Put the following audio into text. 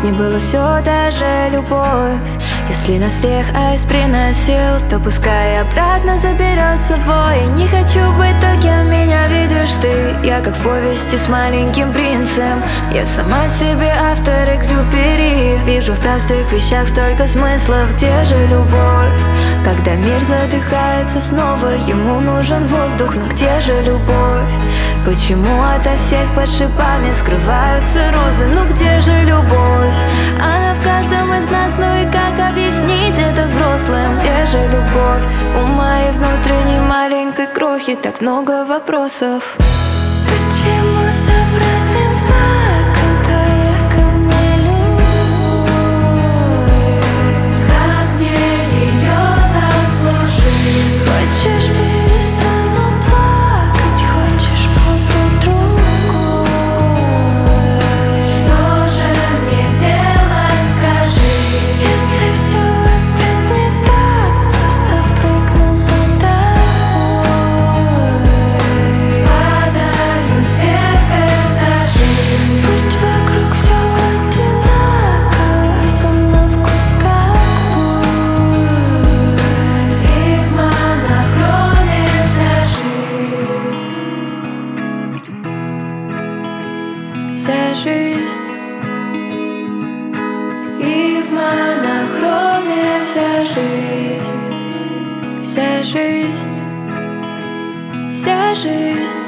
не было все та же любовь. Если нас всех айс приносил, то пускай обратно заберет с собой. Не хочу быть то, кем меня видишь ты. Я как в повести с маленьким принцем. Я сама себе автор Экзюпери. Вижу в простых вещах столько смыслов. Где же любовь? Когда мир задыхается снова, ему нужен воздух, но где же любовь? Почему ото всех под шипами скрываются розы? Ну где же любовь? Она в каждом из нас, ну и как объяснить это взрослым? Где же любовь? У моей внутренней маленькой крохи так много вопросов. Почему с обратным знаком твоя ко мне любовь? Как мне ее заслужить? Хочешь, перестану плакать, хочешь, буду другой. Что же мне делать, скажи? Если все опять не так, просто прыгну за тобой. Падают вверх этажи. Пусть вокруг все одинаково, все на вкус как боль. И в монохроме вся жизнь. Вся жизнь. И в монохроме вся жизнь. Вся жизнь. Вся жизнь.